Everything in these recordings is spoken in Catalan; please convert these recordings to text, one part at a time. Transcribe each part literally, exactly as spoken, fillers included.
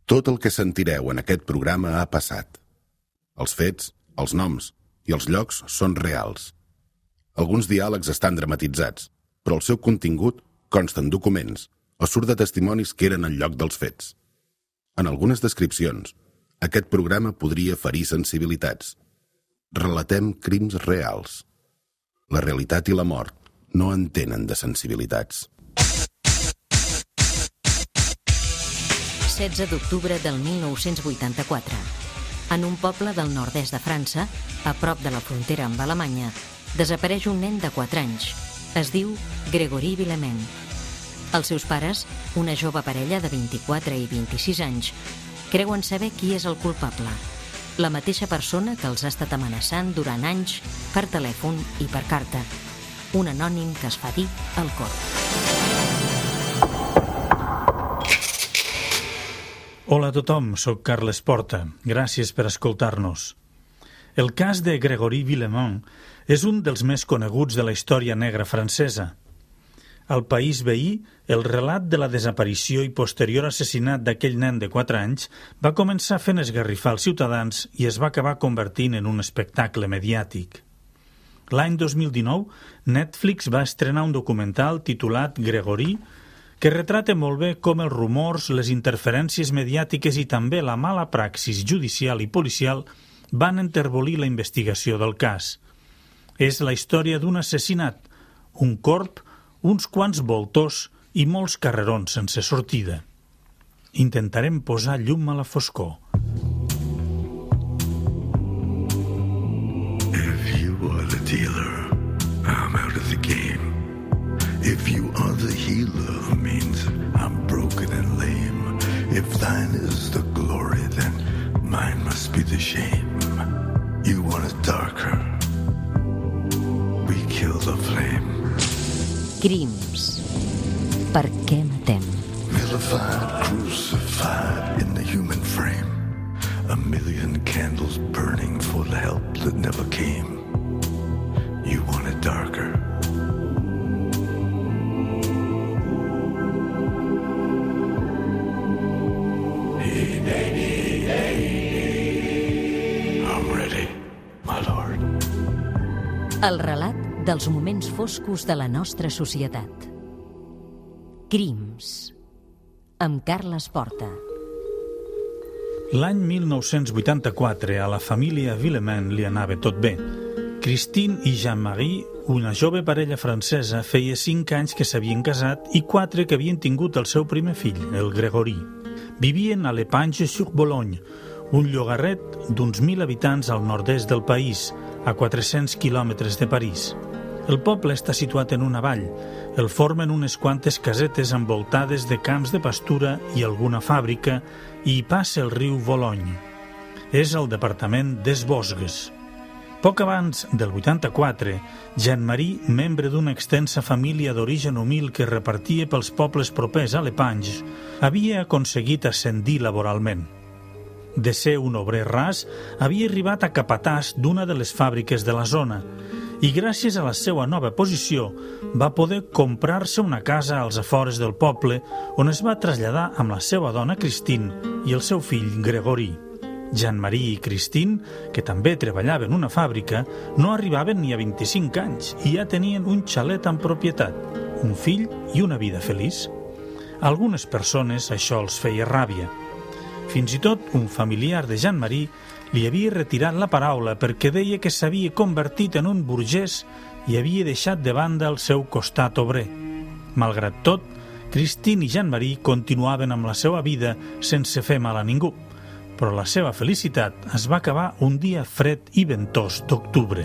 Tot el que sentireu en aquest programa ha passat. Els fets, els noms i els llocs són reals. Alguns diàlegs estan dramatitzats, però el seu contingut consta en documents o surt de testimonis que eren al lloc dels fets. En algunes descripcions, aquest programa podria ferir sensibilitats. Relatem crims reals. La realitat i la mort no entenen de sensibilitats. setze d'octubre del mil nou-cents vuitanta-quatre. En un poble del nord-est de França, a prop de la frontera amb Alemanya, desapareix un nen de quatre anys. Es diu Grégory Villemain. Els seus pares, una jove parella de vint-i-quatre i vint-i-sis anys, creuen saber qui és el culpable. La mateixa persona que els ha estat amenaçant durant anys per telèfon i per carta. Un anònim que es fa dir el Corb. Hola a tothom, soc Carles Porta. Gràcies per escoltar-nos. El cas de Grégory Villemain és un dels més coneguts de la història negra francesa. Al país veí, el relat de la desaparició i posterior assassinat d'aquell nen de quatre anys va començar fent esgarrifar els ciutadans i es va acabar convertint en un espectacle mediàtic. L'any dos mil dinou, Netflix va estrenar un documental titulat Grégory, que retrata molt bé com els rumors, les interferències mediàtiques i també la mala praxis judicial i policial van enterbolir la investigació del cas. És la història d'un assassinat, un corb, uns quants voltors i molts carrerons sense sortida. Intentarem posar llum a la foscor. If you are the dealer, I'm out of the game. If you are the healer, means I'm broken and lame. If thine is the glory, then mine must be the shame. You want it darker, we kill the flame. Crims. Per què matem? Vilified, crucified in the human frame. A million candles burning for the help that never came. You want it darker. El relat dels moments foscos de la nostra societat. Crims. Amb Carles Porta. L'any mil nou-cents vuitanta-quatre a la família Villemain li anava tot bé. Christine i Jean-Marie, una jove parella francesa, feia cinc anys que s'havien casat i quatre que havien tingut el seu primer fill, el Grégory. Vivien a l'Épange-sur-Bologne, un llogarret d'uns mil habitants al nord-est del país, a quatre-cents quilòmetres de París. El poble està situat en una vall. El formen unes quantes casetes envoltades de camps de pastura i alguna fàbrica i hi passa el riu Bologne. És el departament des Vosges. Poc abans del vuitanta-quatre, Jean-Marie, membre d'una extensa família d'origen humil que repartia pels pobles propers a l'Épange, havia aconseguit ascendir laboralment. De ser un obrer ras, havia arribat a capatàs d'una de les fàbriques de la zona i gràcies a la seva nova posició va poder comprar-se una casa als afores del poble on es va traslladar amb la seva dona Christine i el seu fill Grégory. Jean-Marie i Christine, que també treballaven en una fàbrica, no arribaven ni a vint-i-cinc anys i ja tenien un xalet en propietat, un fill i una vida feliç. A algunes persones això els feia ràbia. Fins i tot un familiar de Jean-Marie li havia retirat la paraula perquè deia que s'havia convertit en un burgès i havia deixat de banda el seu costat obrer. Malgrat tot, Christine i Jean-Marie continuaven amb la seva vida sense fer mal a ningú, però la seva felicitat es va acabar un dia fred i ventós d'octubre.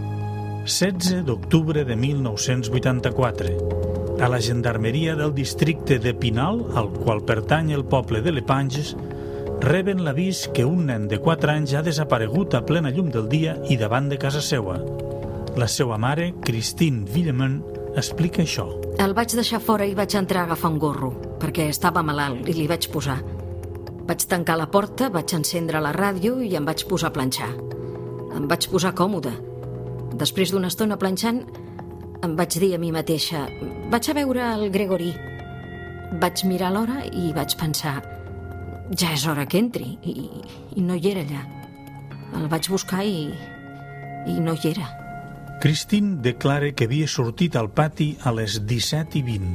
setze d'octubre de mil nou-cents vuitanta-quatre. A la gendarmeria del districte de Pinal, al qual pertany el poble de l'Épange, reben l'avís que un nen de quatre anys ha desaparegut a plena llum del dia i davant de casa seua. La seva mare, Christine Villemain, explica això. El vaig deixar fora i vaig entrar a agafar un gorro, perquè estava malalt i li vaig posar. Vaig tancar la porta, vaig encendre la ràdio i em vaig posar a planxar. Em vaig posar còmode. Després d'una estona planxant, em vaig dir a mi mateixa, vaig a veure el Grégory. Vaig mirar l'hora i vaig pensar, ja és hora que entri, i, i no hi era allà. El vaig buscar i, i no hi era. Christine declara que havia sortit al pati a les disset i vint.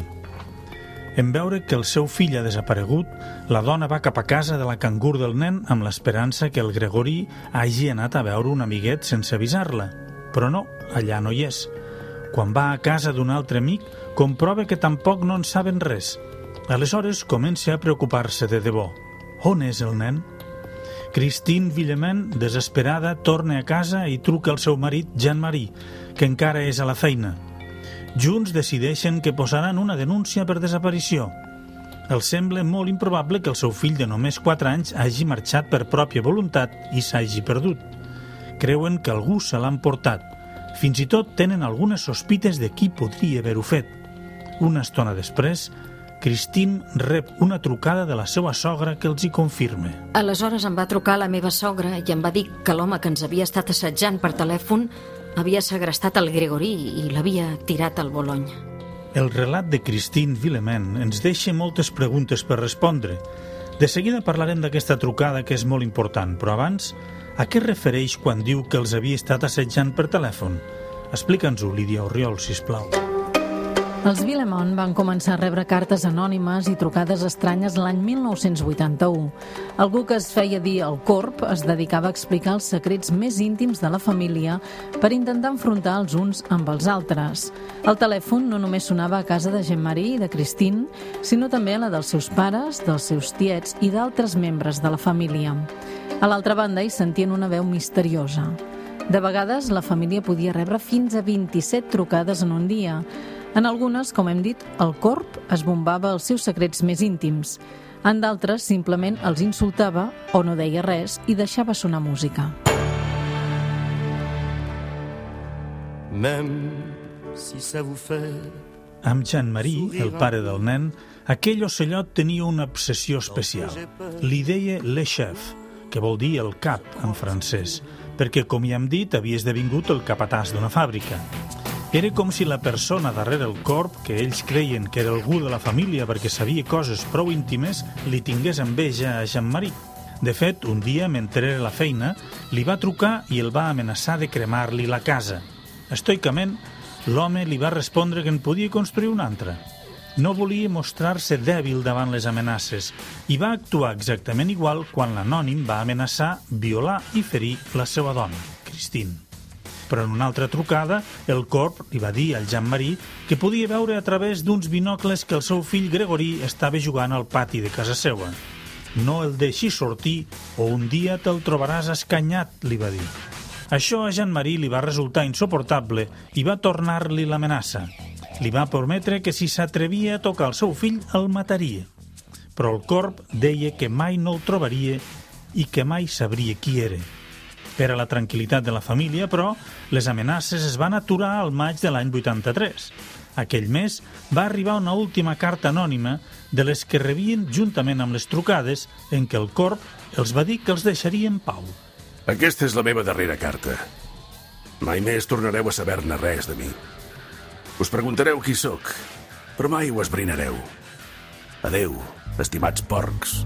En veure que el seu fill ha desaparegut, la dona va cap a casa de la cangur del nen amb l'esperança que el Gregorí hagi anat a veure un amiguet sense avisar-la. Però no, allà no hi és. Quan va a casa d'un altre amic, comprova que tampoc no en saben res. Aleshores comença a preocupar-se de debò. On és el nen? Christine Villemain, desesperada, torna a casa i truca al seu marit, Jean-Marie, que encara és a la feina. Junts decideixen que posaran una denúncia per desaparició. Els sembla molt improbable que el seu fill de només quatre anys hagi marxat per pròpia voluntat i s'hagi perdut. Creuen que algú se l'ha emportat. Fins i tot tenen algunes sospites de qui podria haver-ho fet. Una estona després, Christine rep una trucada de la seva sogra que els hi confirma. Aleshores em va trucar la meva sogra i em va dir que l'home que ens havia estat assetjant per telèfon havia segrestat el Gregorí i l'havia tirat al Boulogne. El relat de Christine Villemain ens deixa moltes preguntes per respondre. De seguida parlarem d'aquesta trucada que és molt important, però abans, a què refereix quan diu que els havia estat assetjant per telèfon? Explica'ns-ho, Lídia Orriol, sisplau. Els Villemain van començar a rebre cartes anònimes i trucades estranyes l'any mil nou-cents vuitanta-u. Algú que es feia dir el Corb es dedicava a explicar els secrets més íntims de la família per intentar enfrontar els uns amb els altres. El telèfon no només sonava a casa de Jean-Marie i de Christine, sinó també a la dels seus pares, dels seus tiets i d'altres membres de la família. A l'altra banda hi sentien una veu misteriosa. De vegades, la família podia rebre fins a vint-i-set trucades en un dia. En algunes, com hem dit, el Corb es bombava els seus secrets més íntims. En d'altres, simplement els insultava o no deia res i deixava sonar música. Amb Jean-Marie, el pare del nen, aquell ocellot tenia una obsessió especial. Li deia le chef, que vol dir el cap en francès, perquè, com ja hem dit, havia esdevingut el capatàs d'una fàbrica. Era com si la persona darrere el Corb, que ells creien que era algú de la família perquè sabia coses prou íntimes, li tingués enveja a Jean-Marie. De fet, un dia, mentre era a la feina, li va trucar i el va amenaçar de cremar-li la casa. Estoicament, l'home li va respondre que en podia construir una altra. No volia mostrar-se dèbil davant les amenaces i va actuar exactament igual quan l'anònim va amenaçar, violar i ferir la seva dona, Christine. Però en una altra trucada, el Corb li va dir al Jean-Marie que podia veure a través d'uns binocles que el seu fill Gregorí estava jugant al pati de casa seva. No el deixis sortir o un dia te'l trobaràs escanyat, li va dir. Això a Jean-Marie li va resultar insuportable i va tornar-li l'amenaça. Li va prometre que si s'atrevia a tocar el seu fill el mataria. Però el Corb deia que mai no el trobaria i que mai sabria qui era. Per a la tranquil·litat de la família, però, les amenaces es van aturar al maig de l'any vuitanta-tres. Aquell mes va arribar una última carta anònima de les que rebien juntament amb les trucades en què el Corb els va dir que els deixaria en pau. Aquesta és la meva darrera carta. Mai més tornareu a saber-ne res de mi. Us preguntareu qui sóc, però mai ho esbrinareu. Adeu, estimats porcs.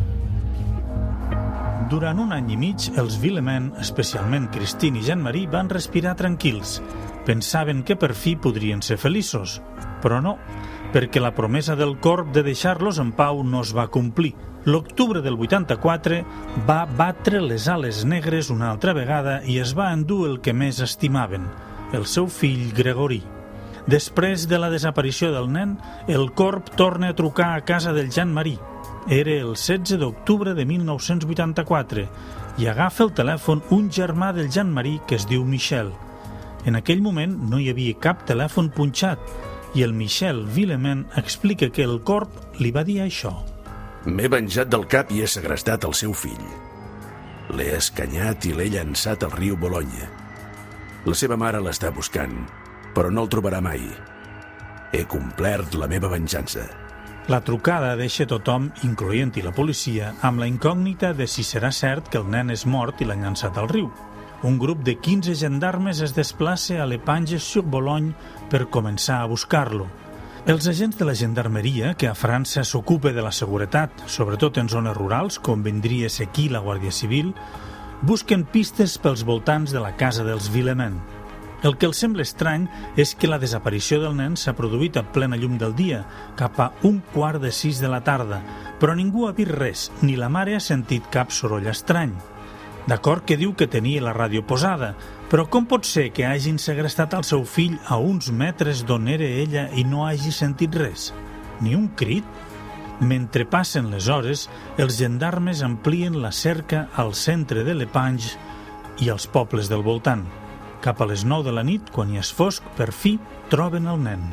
Durant un any i mig, els Villemain, especialment Christine i Jean-Marie, van respirar tranquils. Pensaven que per fi podrien ser feliços, però no, perquè la promesa del Corb de deixar-los en pau no es va complir. L'octubre del vuitanta-quatre va batre les ales negres una altra vegada i es va endur el que més estimaven, el seu fill Gregorí. Després de la desaparició del nen, el Corb torna a trucar a casa del Jean-Marie. Era el setze d'octubre de mil nou-cents vuitanta-quatre i agafa el telèfon un germà del Jean-Marie que es diu Michel. En aquell moment no hi havia cap telèfon punxat i el Michel Villemain explica que el Corb li va dir això. M'he venjat del cap i he segrestat el seu fill. L'he escanyat i l'he llançat al riu Boulogne. La seva mare l'està buscant, però no el trobarà mai. He complert la meva venjança. La trucada deixa tothom, incloent-hi la policia, amb la incògnita de si serà cert que el nen és mort i l'han llançat al riu. Un grup de quinze gendarmes es desplaça a l'Épinge-sur-Boulogne per començar a buscar-lo. Els agents de la gendarmeria, que a França s'ocupa de la seguretat, sobretot en zones rurals, com vindria a ser aquí la Guàrdia Civil, busquen pistes pels voltants de la casa dels Villemain. El que els sembla estrany és que la desaparició del nen s'ha produït a plena llum del dia, cap a un quart de sis de la tarda, però ningú ha vist res, ni la mare ha sentit cap soroll estrany. D'acord que diu que tenia la ràdio posada, però com pot ser que hagin segrestat el seu fill a uns metres d'on era ella i no hagi sentit res? Ni un crit? Mentre passen les hores, els gendarmes amplien la cerca al centre de Lepage i als pobles del voltant. Cap a les nou de la nit, quan hi és fosc, per fi troben el nen.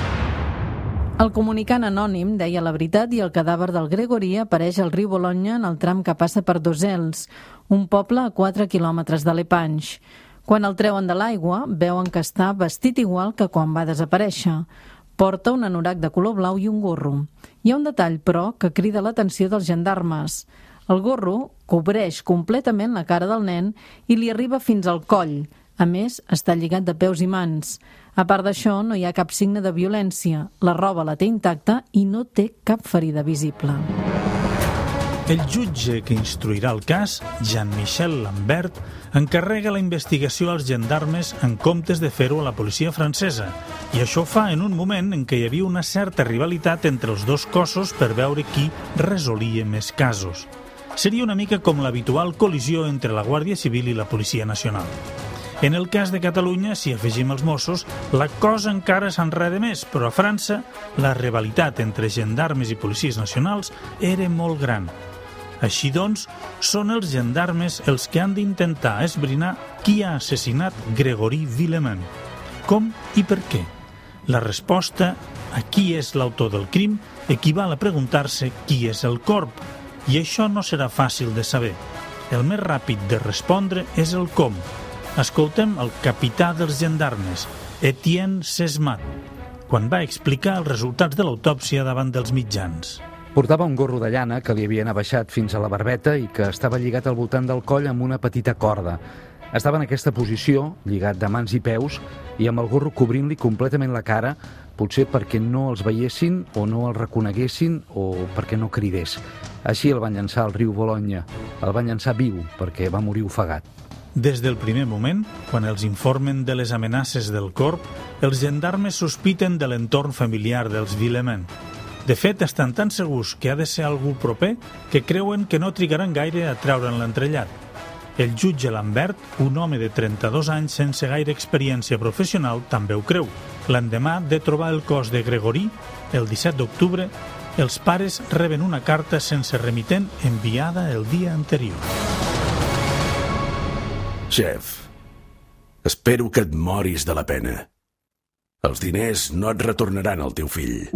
El comunicant anònim deia la veritat i el cadàver del Gregorí apareix al riu Bolonya en el tram que passa per Dosels, un poble a quatre quilòmetres de Lepage. Quan el treuen de l'aigua, veuen que està vestit igual que quan va desaparèixer. Porta un anorac de color blau i un gorro. Hi ha un detall, però, que crida l'atenció dels gendarmes. El gorro cobreix completament la cara del nen i li arriba fins al coll. A més, està lligat de peus i mans. A part d'això, no hi ha cap signe de violència. La roba la té intacta i no té cap ferida visible. El jutge que instruirà el cas, Jean-Michel Lambert, encarrega la investigació als gendarmes en comptes de fer-ho a la policia francesa, i això fa en un moment en què hi havia una certa rivalitat entre els dos cossos per veure qui resolia més casos. Seria una mica com l'habitual col·lisió entre la Guàrdia Civil i la Policia Nacional. En el cas de Catalunya, si afegim els Mossos, la cosa encara s'enreda més, però a França la rivalitat entre gendarmes i policies nacionals era molt gran. Així doncs, són els gendarmes els que han d'intentar esbrinar qui ha assassinat Gregory Villemain. Com i per què? La resposta a qui és l'autor del crim equival a preguntar-se qui és el corp, i això no serà fàcil de saber. El més ràpid de respondre és el com. Escoltem el capità dels gendarmes, Etienne Sesmat, quan va explicar els resultats de l'autòpsia davant dels mitjans. Portava un gorro de llana que li havien abaixat fins a la barbeta i que estava lligat al voltant del coll amb una petita corda. Estava en aquesta posició, lligat de mans i peus, i amb el gorro cobrint-li completament la cara, potser perquè no els veiessin o no els reconeguessin o perquè no cridés. Així el van llançar al riu Bolonya. El van llançar viu perquè va morir ofegat. Des del primer moment, quan els informen de les amenaces del corp, els gendarmes sospiten de l'entorn familiar dels Villemain. De fet, estan tan segurs que ha de ser algú proper que creuen que no trigaran gaire a treure'n l'entrellat. El jutge Lambert, un home de trenta-dos anys sense gaire experiència professional, també ho creu. L'endemà de trobar el cos de Gregory, el disset d'octubre, els pares reben una carta sense remitent enviada el dia anterior. Xef, espero que et moris de la pena. Els diners no et retornaran al teu fill.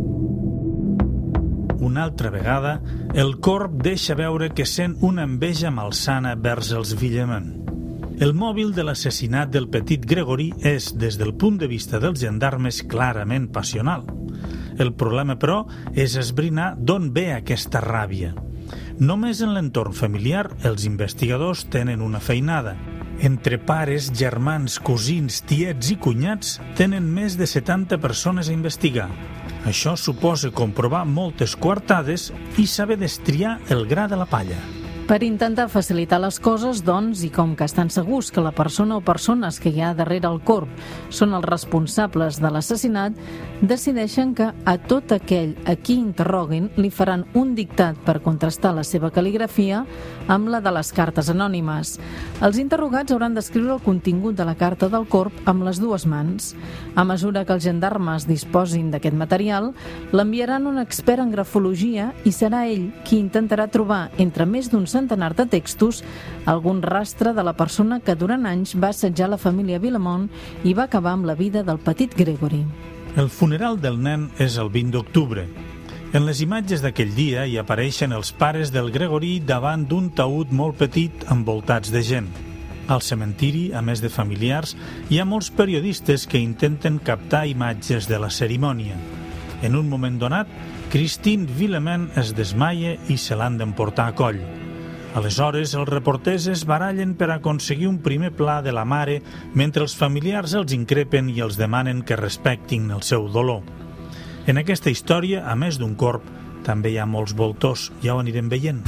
Una altra vegada, el corp deixa veure que sent una enveja malsana vers els Villemain. El mòbil de l'assassinat del petit Gregory és, des del punt de vista dels gendarmes, clarament passional. El problema, però, és esbrinar d'on ve aquesta ràbia. Només en l'entorn familiar els investigadors tenen una feinada. Entre pares, germans, cosins, tiets i cunyats tenen més de setanta persones a investigar. Això suposa comprovar moltes coartades i saber destriar el gra de la palla. Per intentar facilitar les coses, doncs, i com que estan segurs que la persona o persones que hi ha darrere el corp són els responsables de l'assassinat, decideixen que a tot aquell a qui interroguin li faran un dictat per contrastar la seva cal·ligrafia amb la de les cartes anònimes. Els interrogats hauran d'escriure el contingut de la carta del corp amb les dues mans. A mesura que els gendarmes disposin d'aquest material, l'enviaran un expert en grafologia i serà ell qui intentarà trobar, entre més d'un centenar de textos, algun rastre de la persona que durant anys va assetjar la família Villemain i va acabar amb la vida del petit Gregory. El funeral del nen és el vint d'octubre. En les imatges d'aquell dia hi apareixen els pares del Gregory davant d'un taüt molt petit envoltats de gent. Al cementiri, a més de familiars, hi ha molts periodistes que intenten captar imatges de la cerimònia. En un moment donat, Christine Villemain es desmaia i se l'han d'emportar a coll. Aleshores, els reporters es barallen per aconseguir un primer pla de la mare mentre els familiars els increpen i els demanen que respectin el seu dolor. En aquesta història, a més d'un corb, també hi ha molts voltors, ja ho anirem veient.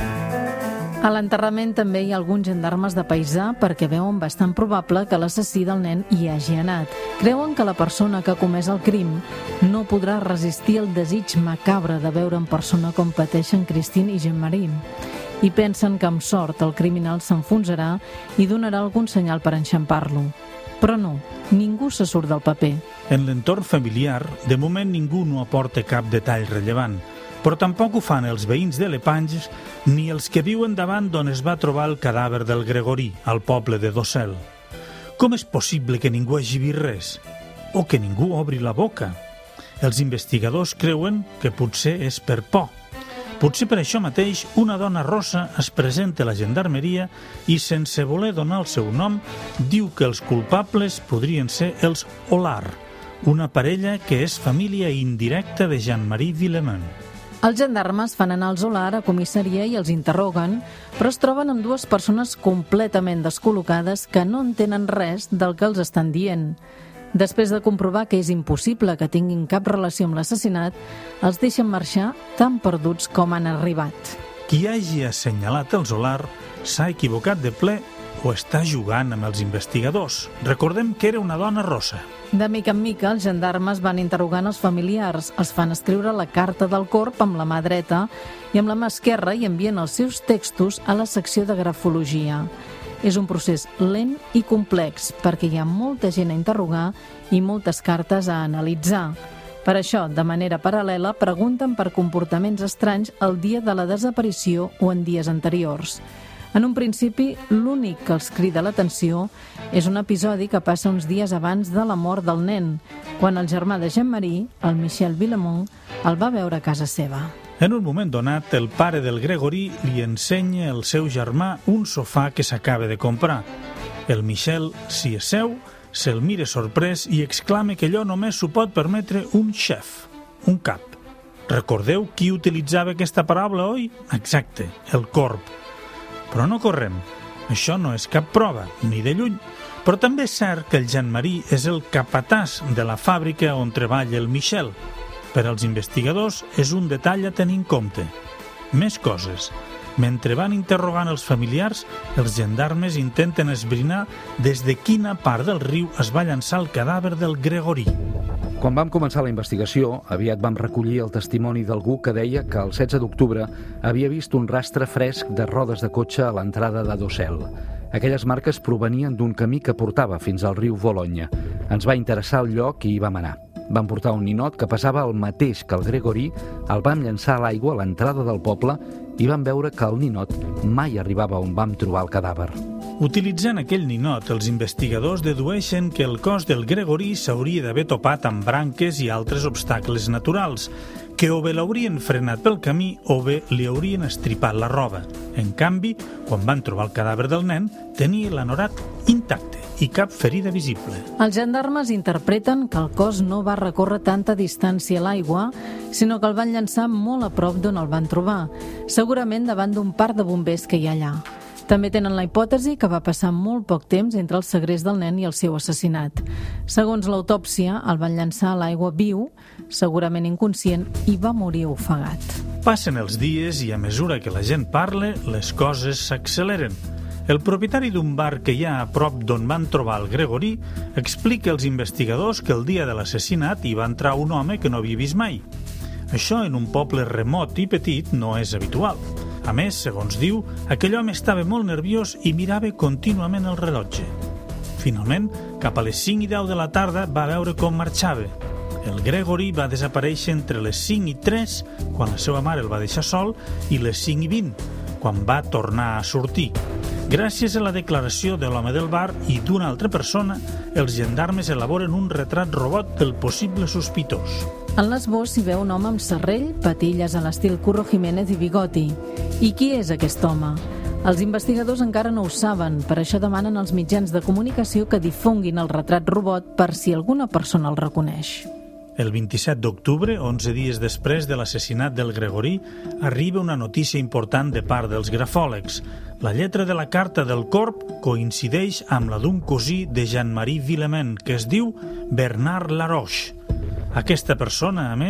A l'enterrament també hi ha alguns gendarmes de paisà perquè veuen bastant probable que l'assassí del nen hi hagi anat. Creuen que la persona que ha comès el crim no podrà resistir el desig macabre de veure en persona com pateixen Christine i Jean-Marie. I pensen que amb sort el criminal s'enfonsarà i donarà algun senyal per enxampar-lo. Però no, ningú se surt del paper. En l'entorn familiar, de moment ningú no aporta cap detall rellevant, però tampoc ho fan els veïns de Lepanges ni els que viuen davant d'on es va trobar el cadàver del Gregorí, al poble de Dossel. Com és possible que ningú hagi vist res? O que ningú obri la boca? Els investigadors creuen que potser és per por. Potser per això mateix una dona rossa es presenta a la gendarmeria i, sense voler donar el seu nom, diu que els culpables podrien ser els Olar, una parella que és família indirecta de Jean-Marie Villemain. Els gendarmes fan anar els Olar a comissaria i els interroguen, però es troben amb dues persones completament descol·locades que no entenen res del que els estan dient. Després de comprovar que és impossible que tinguin cap relació amb l'assassinat, els deixen marxar tan perduts com han arribat. Qui hagi assenyalat els Olar s'ha equivocat de ple o està jugant amb els investigadors. Recordem que era una dona rossa. De mica en mica, els gendarmes van interrogant els familiars, els fan escriure la carta del corp amb la mà dreta i amb la mà esquerra i envien els seus textos a la secció de grafologia. És un procés lent i complex perquè hi ha molta gent a interrogar i moltes cartes a analitzar. Per això, de manera paral·lela, pregunten per comportaments estranys el dia de la desaparició o en dies anteriors. En un principi, l'únic que els crida l'atenció és un episodi que passa uns dies abans de la mort del nen, quan el germà de Jean-Marie, el Michel Villemain, el va veure a casa seva. En un moment donat, el pare del Gregorí li ensenya al seu germà un sofà que s'acaba de comprar. El Michel s'hi asseu, se'l mira sorprès i exclama que allò només s'ho pot permetre un xef, un cap. Recordeu qui utilitzava aquesta paraula, oi? Exacte, el corb. Però no correm. Això no és cap prova, ni de lluny. Però també és cert que el Jean-Marie és el capatàs de la fàbrica on treballa el Michel. Per als investigadors és un detall a tenir en compte. Més coses. Mentre van interrogant els familiars, els gendarmes intenten esbrinar des de quina part del riu es va llançar el cadàver del Gregorí. Quan vam començar la investigació, aviat vam recollir el testimoni d'algú que deia que el setze d'octubre havia vist un rastre fresc de rodes de cotxe a l'entrada de Dossel. Aquelles marques provenien d'un camí que portava fins al riu Bolonya. Ens va interessar el lloc i hi vam anar. Vam portar un ninot que passava el mateix que el Gregorí, el vam llançar a l'aigua a l'entrada del poble i vam veure que el ninot mai arribava on vam trobar el cadàver. Utilitzant aquell ninot, els investigadors dedueixen que el cos del Gregorí s'hauria d'haver topat amb branques i altres obstacles naturals, que o bé l'haurien frenat pel camí o bé li haurien estripat la roba. En canvi, quan van trobar el cadàver del nen, tenia l'anorac intacte i cap ferida visible. Els gendarmes interpreten que el cos no va recórrer tanta distància a l'aigua, sinó que el van llançar molt a prop d'on el van trobar, segurament davant d'un parc de bombers que hi ha allà. També tenen la hipòtesi que va passar molt poc temps entre el segrest del nen i el seu assassinat. Segons l'autòpsia, el van llançar a l'aigua viu, segurament inconscient, i va morir ofegat. Passen els dies i a mesura que la gent parla, les coses s'acceleren. El propietari d'un bar que hi ha a prop d'on van trobar el Gregorí explica als investigadors que el dia de l'assassinat hi va entrar un home que no havia vist mai. Això en un poble remot i petit no és habitual. A més, segons diu, aquell home estava molt nerviós i mirava contínuament el rellotge. Finalment, cap a les cinc i deu de la tarda va veure com marxava. El Gregorí va desaparèixer entre les cinc i tres, quan la seva mare el va deixar sol, i les cinc i vint, quan va tornar a sortir. Gràcies a la declaració de l'home del bar i d'una altra persona, els gendarmes elaboren un retrat robot del possible sospitós. En l'esbós s'hi veu un home amb serrell, patilles a l'estil Curro Jiménez i bigoti. I qui és aquest home? Els investigadors encara no ho saben, per això demanen als mitjans de comunicació que difonguin el retrat robot per si alguna persona el reconeix. El vint-i-set d'octubre, onze dies després de l'assassinat del Gregorí, arriba una notícia important de part dels grafòlegs. La lletra de la carta del corp coincideix amb la d'un cosí de Jean-Marie Villemain, que es diu Bernard Laroche. Aquesta persona, a més,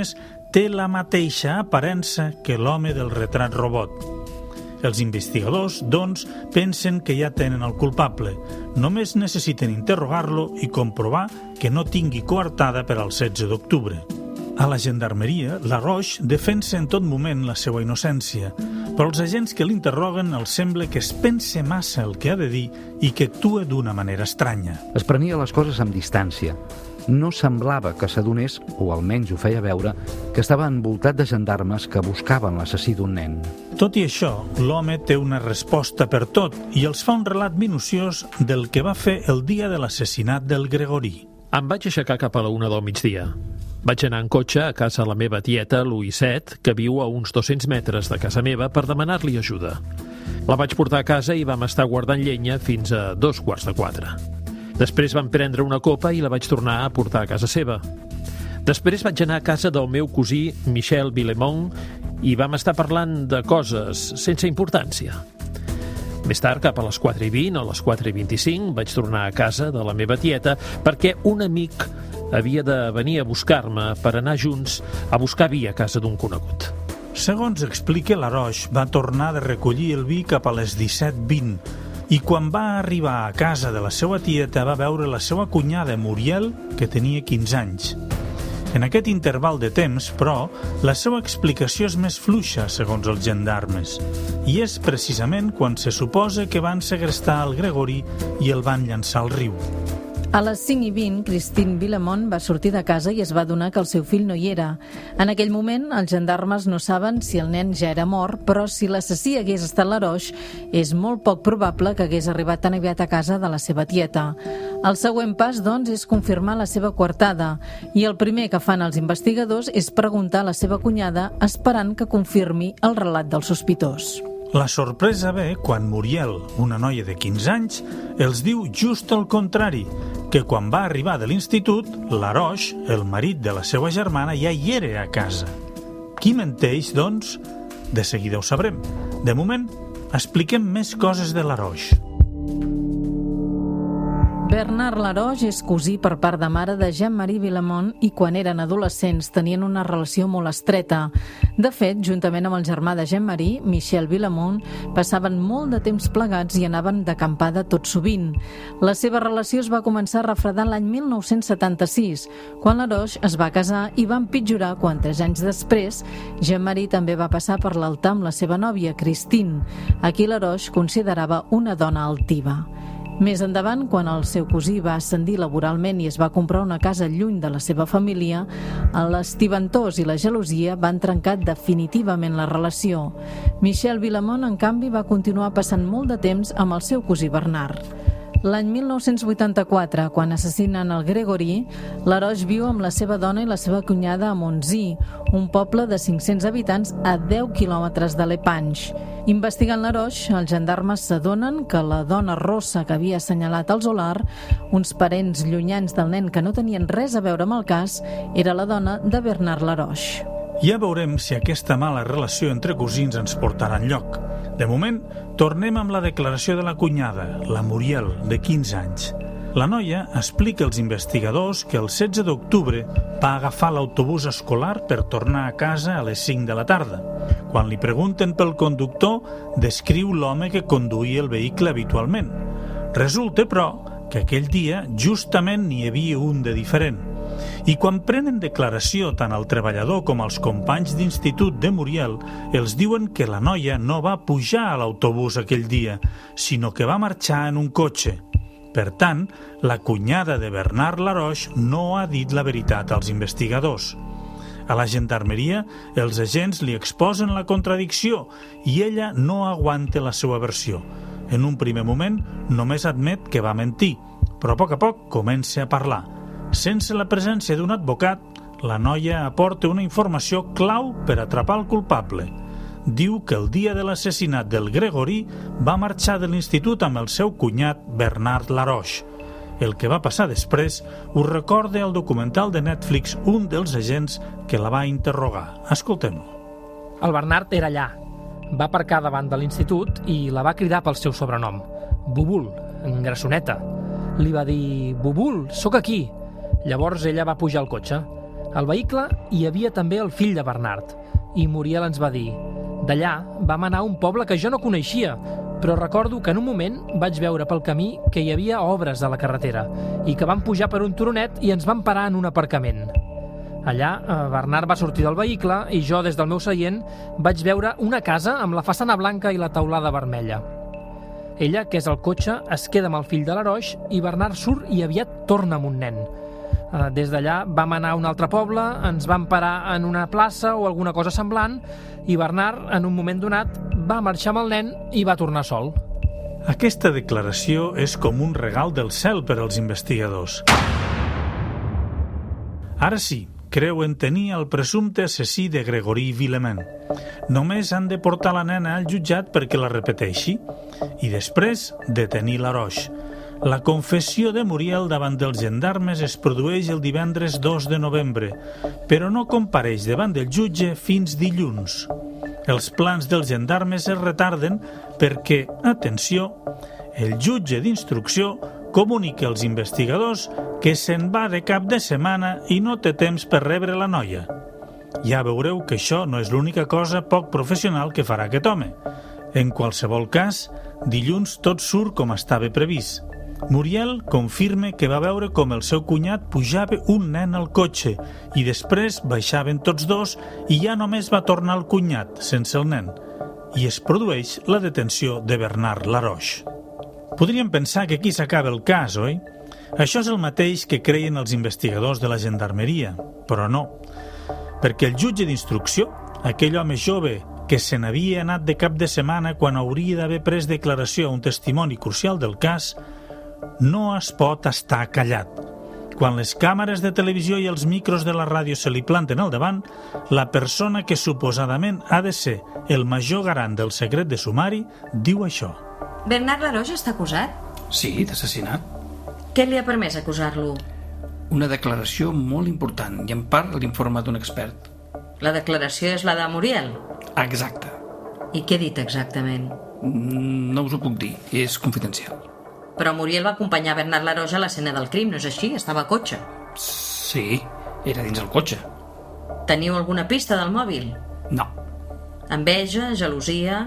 té la mateixa aparença que l'home del retrat robot. Els investigadors, doncs, pensen que ja tenen el culpable. Només necessiten interrogar-lo i comprovar que no tingui coartada per al setze d'octubre. A la gendarmeria, Laroche defensa en tot moment la seva innocència, però els agents que l'interroguen els sembla que es pense massa el que ha de dir i que actua d'una manera estranya. Es prenia les coses amb distància. No semblava que s'adonés, o almenys ho feia veure, que estava envoltat de gendarmes que buscaven l'assassí d'un nen. Tot i això, l'home té una resposta per tot i els fa un relat minuciós del que va fer el dia de l'assassinat del Gregorí. Em vaig aixecar cap a la una del migdia. Vaig anar en cotxe a casa de la meva tieta, Louisette, que viu a uns dos-cents metres de casa meva, per demanar-li ajuda. La vaig portar a casa i vam estar guardant llenya fins a dos quarts de quatre. Després vam prendre una copa i la vaig tornar a portar a casa seva. Després vaig anar a casa del meu cosí, Michel Villemont, i vam estar parlant de coses sense importància. Més tard, cap a les quatre i vint o les quatre i vint-i-cinc, vaig tornar a casa de la meva tieta perquè un amic havia de venir a buscar-me per anar junts a buscar vi a casa d'un conegut. Segons explica Laroche, va tornar de recollir el vi cap a les disset vint i quan va arribar a casa de la seva tieta va veure la seva cunyada Muriel, que tenia quinze anys. En aquest interval de temps, però, la seva explicació és més fluixa, segons els gendarmes, i és precisament quan se suposa que van segrestar el Gregorí i el van llançar al riu. A les cinc i vint, Christine Villemont va sortir de casa i es va adonar que el seu fill no hi era. En aquell moment, els gendarmes no saben si el nen ja era mort, però si l'assassí hagués estat Laroche, és molt poc probable que hagués arribat tan aviat a casa de la seva tieta. El següent pas, doncs, és confirmar la seva coartada, i el primer que fan els investigadors és preguntar a la seva cunyada esperant que confirmi el relat del sospitós. La sorpresa ve quan Muriel, una noia de quinze anys, els diu just el contrari, que quan va arribar de l'institut, Laroche, el marit de la seva germana, ja hi era a casa. Qui menteix, doncs? De seguida ho sabrem. De moment, expliquem més coses de Laroche. Bernard Laroche és cosí per part de mare de Jean-Marie Villemont i quan eren adolescents tenien una relació molt estreta. De fet, juntament amb el germà de Jean-Marie, Michel Villemont, passaven molt de temps plegats i anaven d'acampada tot sovint. La seva relació es va començar a refredar l'any mil nou-cents setanta-sis, quan Laroche es va casar i va empitjorar quan, tres anys després, Jean-Marie també va passar per l'altar amb la seva nòvia, Christine, a qui Laroche considerava una dona altiva. Més endavant, quan el seu cosí va ascendir laboralment i es va comprar una casa lluny de la seva família, l'estiventós i la gelosia van trencar definitivament la relació. Michel Villemont, en canvi, va continuar passant molt de temps amb el seu cosí Bernard. L'any mil nou-cents vuitanta-quatre, quan assassinen el Gregorí, Laroche viu amb la seva dona i la seva cunyada a Monzy, un poble de cinc-cents habitants a deu quilòmetres de Lepange. Investigant Laroche, els gendarmes s'adonen que la dona rossa que havia assenyalat el Zolar, uns parents llunyans del nen que no tenien res a veure amb el cas, era la dona de Bernard Laroche. Ja veurem si aquesta mala relació entre cosins ens portarà enlloc. De moment, tornem amb la declaració de la cunyada, la Muriel, de quinze anys. La noia explica als investigadors que el setze d'octubre va agafar l'autobús escolar per tornar a casa a les cinc de la tarda. Quan li pregunten pel conductor, descriu l'home que conduïa el vehicle habitualment. Resulta, però, que aquell dia justament n'hi havia un de diferent. I quan prenen declaració tant el treballador com els companys d'institut de Muriel, els diuen que la noia no va pujar a l'autobús aquell dia, sinó que va marxar en un cotxe. Per tant, la cunyada de Bernard Laroche no ha dit la veritat als investigadors. A la gendarmeria, els agents li exposen la contradicció i ella no aguanta la seva versió. En un primer moment, només admet que va mentir, però a poc a poc comença a parlar. Sense la presència d'un advocat, la noia aporta una informació clau per atrapar el culpable. Diu que el dia de l'assassinat del Gregorí va marxar de l'institut amb el seu cunyat Bernard Laroche. El que va passar després ho recorda el documental de Netflix un dels agents que la va interrogar. Escoltem-ho. El Bernard era allà. Va aparcar davant de l'institut i la va cridar pel seu sobrenom. Bubul, en grassoneta. Li va dir, Bubul, sóc aquí. Llavors ella va pujar al cotxe. Al vehicle hi havia també el fill de Bernard, i Muriel ens va dir: d'allà vam anar a un poble que jo no coneixia, però recordo que en un moment vaig veure pel camí que hi havia obres a la carretera i que vam pujar per un turonet i ens vam parar en un aparcament. Allà, Bernard va sortir del vehicle i jo, des del meu seient, vaig veure una casa amb la façana blanca i la teulada vermella. Ella, que és al cotxe, es queda amb el fill de l'Aroix i Bernard surt i aviat torna amb un nen. Des d'allà vam anar a un altre poble, ens vam parar en una plaça o alguna cosa semblant i Bernard, en un moment donat, va marxar amb el nen i va tornar sol. Aquesta declaració és com un regal del cel per als investigadors. Ara sí, creuen tenir el presumpte assassí de Gregory Villemain. Només han de portar la nena al jutjat perquè la repeteixi i després detenir l'Aroix. La confessió de Muriel davant dels gendarmes es produeix el divendres dos de novembre, però no compareix davant del jutge fins dilluns. Els plans dels gendarmes es retarden perquè, atenció, el jutge d'instrucció comunica als investigadors que se'n va de cap de setmana i no té temps per rebre la noia. Ja veureu que això no és l'única cosa poc professional que farà aquest home. En qualsevol cas, dilluns tot surt com estava previst. Muriel confirma que va veure com el seu cunyat pujava un nen al cotxe i després baixaven tots dos i ja només va tornar el cunyat, sense el nen. I es produeix la detenció de Bernard l'Aroix. Podríem pensar que aquí s'acaba el cas, oi? Això és el mateix que creien els investigadors de la gendarmeria, però no. Perquè el jutge d'instrucció, aquell home jove que se n'havia anat de cap de setmana quan hauria d'haver pres declaració a un testimoni crucial del cas, no es pot estar callat. Quan les càmeres de televisió i els micros de la ràdio se li planten al davant, la persona que suposadament ha de ser el major garant del secret de sumari diu això. Bernard l'Aroix està acusat? Sí, d'assassinat. Què li ha permès acusar-lo? Una declaració molt important i en part l'informe d'un expert. La declaració és la de Muriel? Exacte. I què ha dit exactament? No us ho puc dir, és confidencial. Però Muriel va acompanyar Bernard l'Aroix a l'escena del crim, no és així? Estava al cotxe. Sí, era dins el cotxe. Teniu alguna pista del mòbil? No. Enveja, gelosia...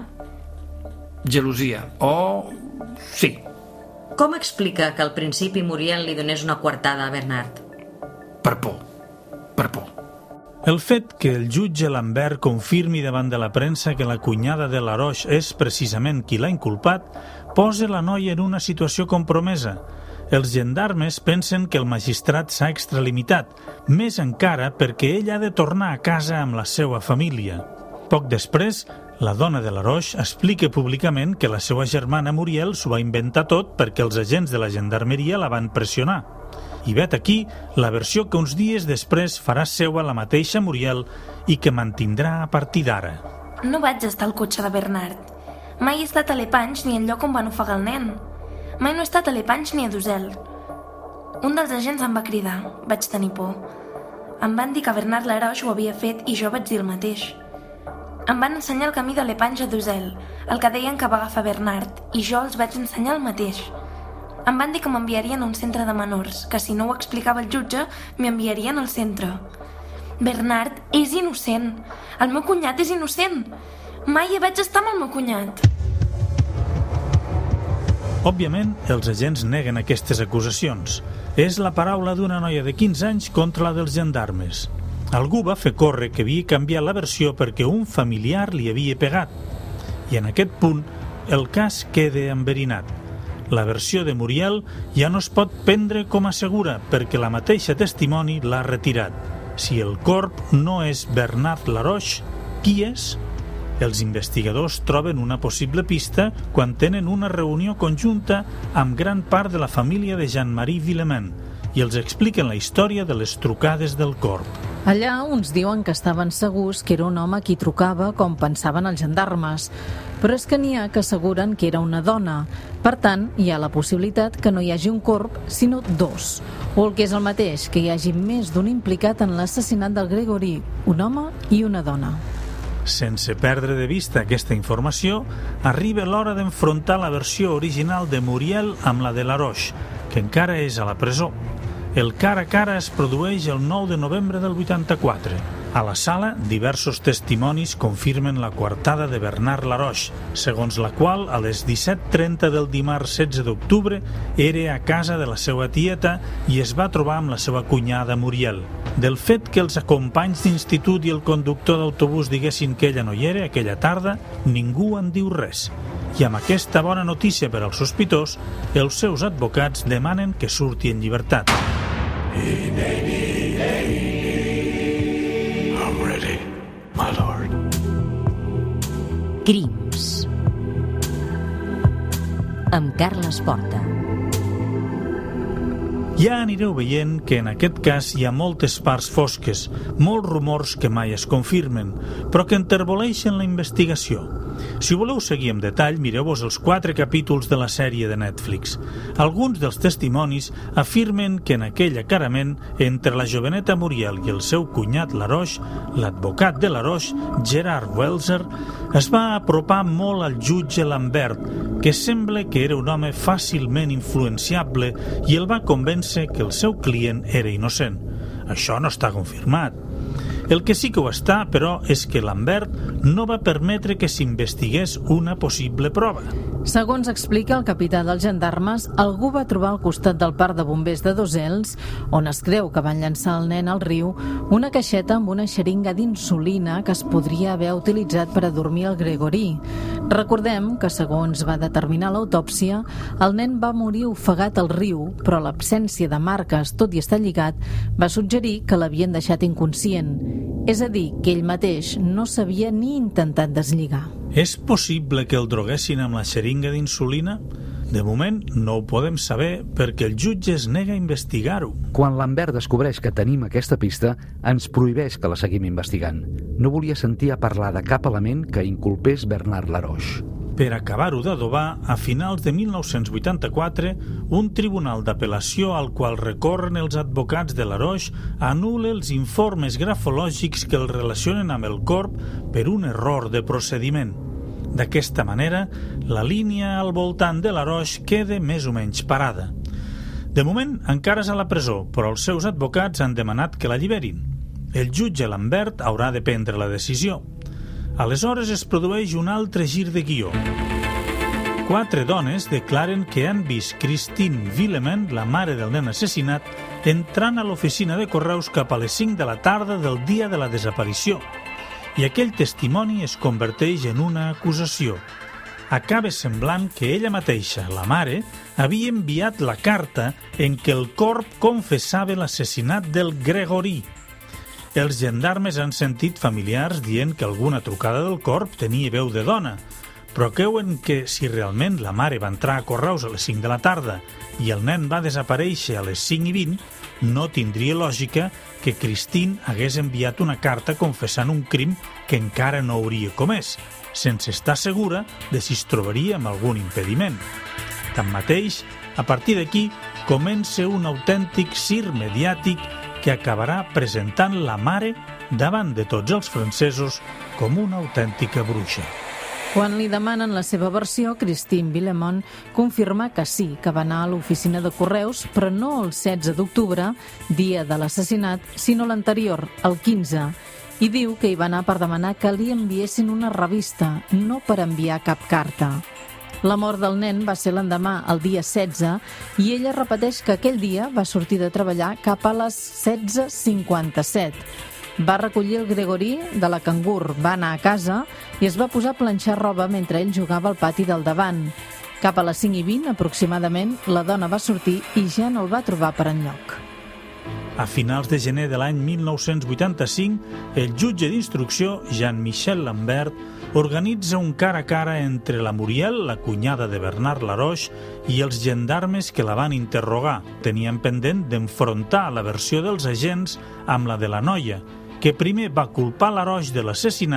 Gelosia, o... sí. Com explica que al principi Muriel li donés una coartada a Bernard? Per por. Per por. El fet que el jutge Lambert confirmi davant de la premsa que la cunyada de l'Aroix és precisament qui l'ha inculpat posa la noia en una situació compromesa. Els gendarmes pensen que el magistrat s'ha extralimitat, més encara perquè ell ha de tornar a casa amb la seva família. Poc després, la dona de l'Aroix explica públicament que la seva germana Muriel s'ho va inventar tot perquè els agents de la gendarmeria la van pressionar. I vet aquí la versió que uns dies després farà seua la mateixa Muriel i que mantindrà a partir d'ara. No vaig estar al cotxe de Bernard. Mai he estat a Lepanys ni al lloc on van ofegar el nen. Mai no he estat a Lepanys ni a Dosel. Un dels agents em va cridar. Vaig tenir por. Em van dir que Bernard l'Aroix ho havia fet i jo vaig dir el mateix. Em van ensenyar el camí de Lepanys a Dosel, el que deien que va agafar Bernard, i jo els vaig ensenyar el mateix. Em van dir que m'enviarien a un centre de menors, que si no ho explicava el jutge, m'enviarien al centre. Bernard és innocent. El meu cunyat és innocent. Mai hi vaig estar amb el meu cunyat. Òbviament, els agents neguen aquestes acusacions. És la paraula d'una noia de quinze anys contra la dels gendarmes. Algú va fer córrer que havia canviat la versió perquè un familiar li havia pegat. I en aquest punt, el cas queda enverinat. La versió de Muriel ja no es pot prendre com a segura perquè la mateixa testimoni l'ha retirat. Si el corp no és Bernard l'Aroix, qui és? Els investigadors troben una possible pista quan tenen una reunió conjunta amb gran part de la família de Jean-Marie Villemain i els expliquen la història de les trucades del corp. Allà uns diuen que estaven segurs que era un home qui trucava com pensaven els gendarmes, però és que n'hi ha que asseguren que era una dona. Per tant, hi ha la possibilitat que no hi hagi un corp, sinó dos. O el que és el mateix, que hi hagi més d'un implicat en l'assassinat del Gregory, un home i una dona. Sense perdre de vista aquesta informació, arriba l'hora d'enfrontar la versió original de Muriel amb la de l'Aroix, que encara és a la presó. El cara a cara es produeix el nou de novembre del vuitanta-quatre. A la sala, diversos testimonis confirmen la coartada de Bernard Laroche, segons la qual a les disset trenta del dimarts setze d'octubre era a casa de la seva tieta i es va trobar amb la seva cunyada Muriel. Del fet que els companys d'institut i el conductor d'autobús diguessin que ella no hi era aquella tarda, ningú en diu res. I amb aquesta bona notícia per al sospitós, els seus advocats demanen que surti en llibertat. I'm ready, my lord. Crims. Amb Carles Porta. Ja anireu veient que en aquest cas hi ha moltes parts fosques, molts rumors que mai es confirmen, però que enterboleixen la investigació. Si voleu seguir en detall, mireu-vos els quatre capítols de la sèrie de Netflix. Alguns dels testimonis afirmen que en aquell acarament entre la joveneta Muriel i el seu cunyat Laroche, l'advocat de Laroche, Gerard Welser, es va apropar molt al jutge Lambert, que sembla que era un home fàcilment influenciable i el va convèncer que el seu client era innocent. Això no està confirmat. El que sí que ho està, però, és que Lambert no va permetre que s'investigués una possible prova. Segons explica el capità dels gendarmes, algú va trobar al costat del parc de bombers de Dosels, on es creu que van llançar el nen al riu, una caixeta amb una xeringa d'insulina que es podria haver utilitzat per adormir el Gregorí. Recordem que, segons va determinar l'autòpsia, el nen va morir ofegat al riu, però l'absència de marques, tot i estar lligat, va suggerir que l'havien deixat inconscient. És a dir, que ell mateix no s'havia ni intentat deslligar. És possible que el droguessin amb la xeringa d'insulina? De moment no ho podem saber perquè el jutge es nega a investigar-ho. Quan Lambert descobreix que tenim aquesta pista, ens prohibeix que la seguim investigant. No volia sentir a parlar de cap element que inculpés Bernard Laroche. Per acabar-ho d'adobar, a finals de mil nou-cents vuitanta-quatre, un tribunal d'apel·lació al qual recorren els advocats de Laroche anul·la els informes grafològics que el relacionen amb el corp per un error de procediment. D'aquesta manera, la línia al voltant de Laroche queda més o menys parada. De moment, encara és a la presó, però els seus advocats han demanat que l'alliberin. El jutge Lambert haurà de prendre la decisió. Aleshores es produeix un altre gir de guió. Quatre dones declaren que han vist Christine Villemain, la mare del nen assassinat, entrant a l'oficina de correus cap a les cinc de la tarda del dia de la desaparició. I aquell testimoni es converteix en una acusació. Acaba semblant que ella mateixa, la mare, havia enviat la carta en què el corp confessava l'assassinat del Gregorí. Els gendarmes han sentit familiars dient que alguna trucada del corp tenia veu de dona, però creuen que si realment la mare va entrar a correus a les cinc de la tarda i el nen va desaparèixer a les cinc i vint, no tindria lògica que Christine hagués enviat una carta confessant un crim que encara no hauria comès, sense estar segura de si es trobaria amb algun impediment. Tanmateix, a partir d'aquí, comença un autèntic circ mediàtic que acabarà presentant la mare davant de tots els francesos com una autèntica bruixa. Quan li demanen la seva versió, Christine Villemain confirma que sí, que va anar a l'oficina de correus, però no el setze d'octubre, dia de l'assassinat, sinó l'anterior, el quinze, i diu que hi va anar per demanar que li enviessin una revista, no per enviar cap carta. La mort del nen va ser l'endemà, el dia setze, i ella repeteix que aquell dia va sortir de treballar cap a les setze cinquanta-set. Va recollir el Gregorí de la Cangur, va anar a casa i es va posar a planxar roba mentre ell jugava al pati del davant. Cap a les cinc i vint, aproximadament, la dona va sortir i ja no el va trobar per enlloc. A finals de gener de l'any mil nou-cents vuitanta-cinc, el jutge d'instrucció, Jean-Michel Lambert, organitza un cara a cara entre la Muriel, la cunyada de Bernard Laroche, i els gendarmes que la van interrogar. Tenien pendent d'enfrontar la versió dels agents amb la de la noia, que primer va culpar Laroche de l'assassinat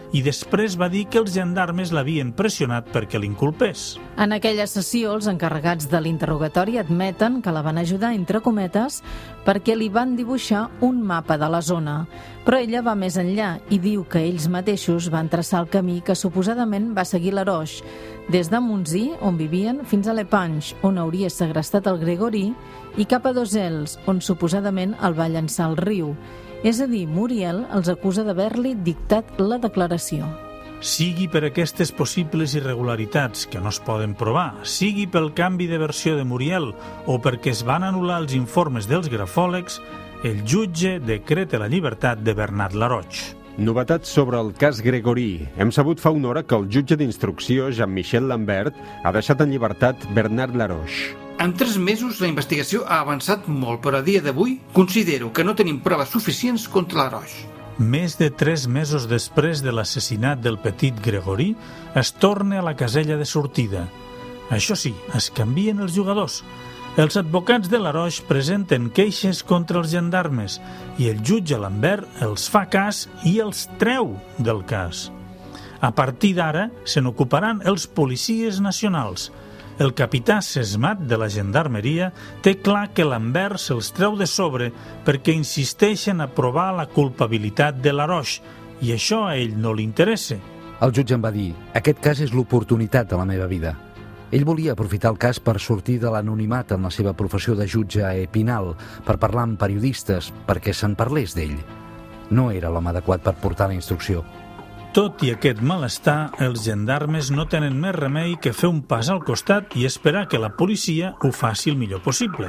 i després va dir que els gendarmes l'havien pressionat perquè l'inculpés. En aquella sessió, els encarregats de l'interrogatori admeten que la van ajudar, entre cometes, perquè li van dibuixar un mapa de la zona. Però ella va més enllà i diu que ells mateixos van traçar el camí que suposadament va seguir l'Aroix, des de Montsí, on vivien, fins a Lepange, on hauria segrestat el Gregorí, i cap a Dosels, on suposadament el va llançar al riu. És a dir, Muriel els acusa d'haver-li dictat la declaració. Sigui per aquestes possibles irregularitats que no es poden provar, sigui pel canvi de versió de Muriel o perquè es van anul·lar els informes dels grafòlegs, el jutge decreta la llibertat de Bernat Laroche. Novetats sobre el cas Gregorí. Hem sabut fa una hora que el jutge d'instrucció, Jean-Michel Lambert, ha deixat en llibertat Bernat Laroche. En tres mesos la investigació ha avançat molt, però a dia d'avui considero que no tenim proves suficients contra Laroche. Més de tres mesos després de l'assassinat del petit Gregorí, es torna a la casella de sortida. Això sí, es canvien els jugadors. Els advocats de Laroche presenten queixes contra els gendarmes i el jutge Lambert els fa cas i els treu del cas. A partir d'ara, se n'ocuparan els policies nacionals. El capità Sesmat de la gendarmeria té clar que Lambert se'ls treu de sobre perquè insisteixen a provar la culpabilitat de Laroche i això a ell no li interessa. El jutge em va dir: aquest cas és l'oportunitat de la meva vida. Ell volia aprofitar el cas per sortir de l'anonimat en la seva professió de jutge a Epinal, per parlar amb periodistes, perquè se'n parlés d'ell. No era l'home adequat per portar la instrucció. Tot i aquest malestar, els gendarmes no tenen més remei que fer un pas al costat i esperar que la policia ho faci el millor possible.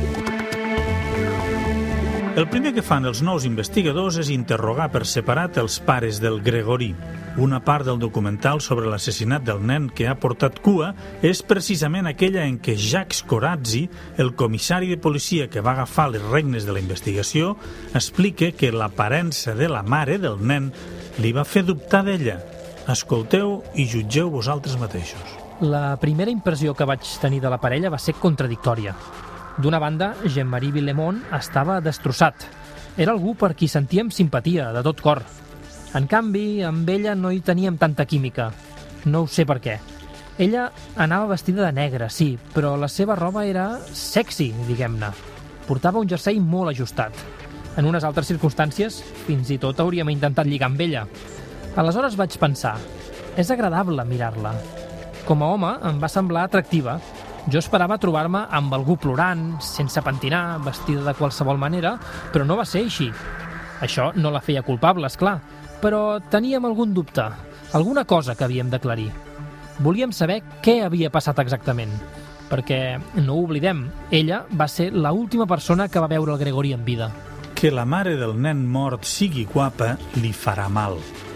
El primer que fan els nous investigadors és interrogar per separat els pares del Gregorí. Una part del documental sobre l'assassinat del nen que ha portat cua és precisament aquella en què Jacques Corazzi, el comissari de policia que va agafar les regnes de la investigació, explica que l'aparença de la mare del nen li va fer dubtar d'ella. Escolteu i jutgeu vosaltres mateixos. La primera impressió que vaig tenir de la parella va ser contradictòria. D'una banda, Jean-Marie Villemont estava destrossat. Era algú per qui sentíem simpatia, de tot cor. En canvi, amb ella no hi teníem tanta química. No ho sé per què. Ella anava vestida de negre, sí, però la seva roba era sexy, diguem-ne. Portava un jersei molt ajustat. En unes altres circumstàncies, fins i tot hauríem intentat lligar amb ella. Aleshores vaig pensar, és agradable mirar-la. Com a home em va semblar atractiva. Jo esperava trobar-me amb algú plorant, sense pentinar, vestida de qualsevol manera, però no va ser així. Això no la feia culpable, és clar, però teníem algun dubte, alguna cosa que havíem d'aclarir. Volíem saber què havia passat exactament, perquè, no ho oblidem, ella va ser l'última persona que va veure el Gregorí en vida. Que la mare del nen mort sigui guapa li farà mal.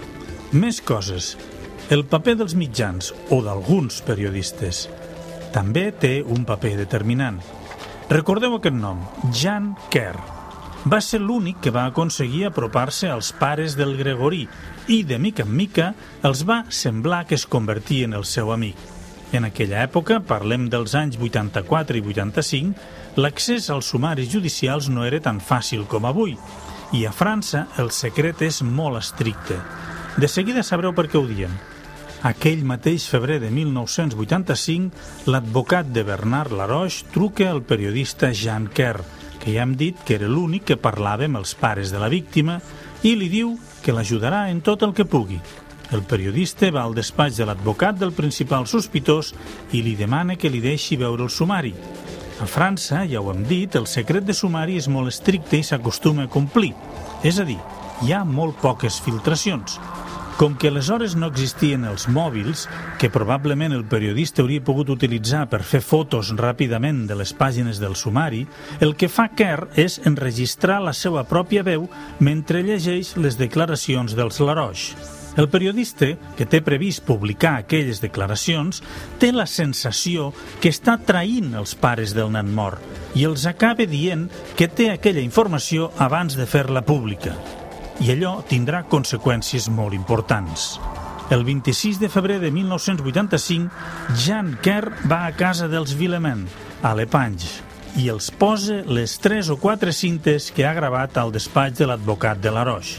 Més coses. El paper dels mitjans, o d'alguns periodistes, també té un paper determinant. Recordeu aquest nom, Jean Kerr. Va ser l'únic que va aconseguir apropar-se als pares del Gregorí i, de mica en mica, els va semblar que es convertia en el seu amic. En aquella època, parlem dels anys vuitanta-quatre i vuitanta-cinc, l'accés als sumaris judicials no era tan fàcil com avui. I a França el secret és molt estricte. De seguida sabreu per què ho diem. Aquell mateix febrer de mil nou-cents vuitanta-cinc, l'advocat de Bernat Laroche truca al periodista Jean Kerr, que ja hem dit que era l'únic que parlava amb els pares de la víctima, i li diu que l'ajudarà en tot el que pugui. El periodista va al despatx de l'advocat del principal sospitós i li demana que li deixi veure el sumari. A França, ja ho hem dit, el secret de sumari és molt estricte i s'acostuma a complir. És a dir, hi ha molt poques filtracions. Com que aleshores no existien els mòbils, que probablement el periodista hauria pogut utilitzar per fer fotos ràpidament de les pàgines del sumari, el que fa Kerr és enregistrar la seva pròpia veu mentre llegeix les declaracions dels Laroche. El periodista, que té previst publicar aquelles declaracions, té la sensació que està traint els pares del nen mort i els acaba dient que té aquella informació abans de fer-la pública. I allò tindrà conseqüències molt importants. El vint-i-sis de febrer de mil nou-cents vuitanta-cinc, Jean Kerr va a casa dels Villemont, a Lepange, i els posa les tres o quatre cintes que ha gravat al despatx de l'advocat de Laroche.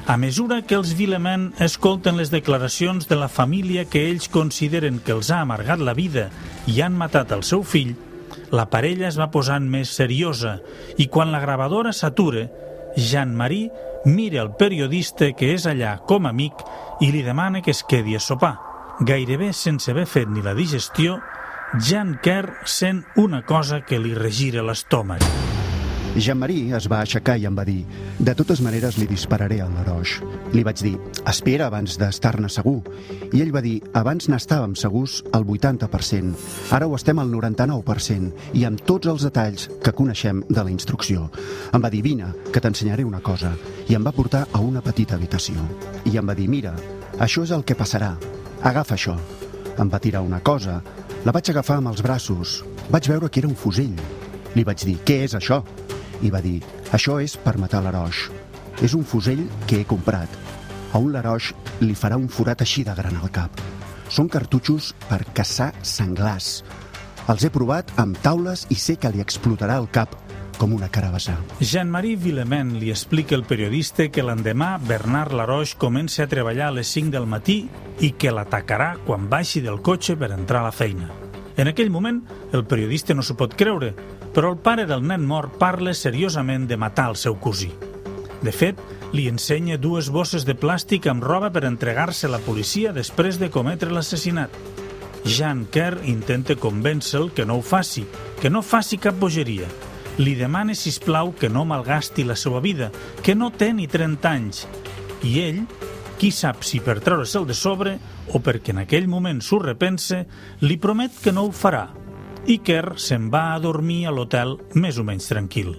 A mesura que els Villemain escolten les declaracions de la família que ells consideren que els ha amargat la vida i han matat el seu fill, la parella es va posant més seriosa i quan la gravadora s'atura, Jean-Marie mira el periodista que és allà com a amic i li demana que es quedi a sopar. Gairebé sense haver fet ni la digestió, Jean Kerr sent una cosa que li regira l'estómac. Jean-Marie es va aixecar i em va dir: de totes maneres li dispararé al Laroche. Li vaig dir: espera abans d'estar-ne segur. I ell va dir: abans n'estàvem segurs al vuitanta per cent. Ara ho estem al noranta-nou per cent i amb tots els detalls que coneixem de la instrucció. Em va dir: vine, que t'ensenyaré una cosa. I em va portar a una petita habitació. I em va dir: mira, això és el que passarà. Agafa això. Em va tirar una cosa. La vaig agafar amb els braços. Vaig veure que era un fusell. Li vaig dir: què és això? I va dir: això és per matar Laroche. És un fusell que he comprat. A un Laroche li farà un forat així de gran al cap. Són cartutxos per caçar senglars. Els he provat amb taules i sé que li explotarà el cap com una carabassà. Jean-Marie Villemain li explica al periodista que l'endemà Bernard Laroche comença a treballar a les cinc del matí i que l'atacarà quan baixi del cotxe per entrar a la feina. En aquell moment, el periodista no s'ho pot creure, però el pare del nen mort parla seriosament de matar el seu cosí. De fet, li ensenya dues bosses de plàstic amb roba per entregar-se a la policia després de cometre l'assassinat. Jean Kerr intenta convèncer-lo que no ho faci, que no faci cap bogeria. Li demana, sisplau, que no malgasti la seva vida, que no té ni trenta anys. I ell, qui sap si per treure-se'l de sobre o perquè en aquell moment s'ho repensa, li promet que no ho farà. I Kerr se'n va a dormir a l'hotel més o menys tranquil.